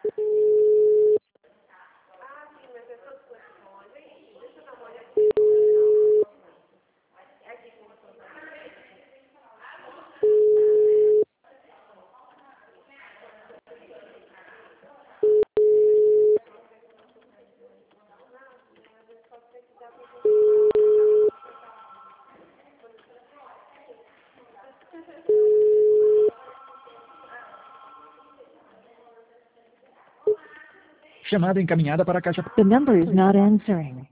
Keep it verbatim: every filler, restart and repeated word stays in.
Chamada encaminhada para a caixa. The number is not answering.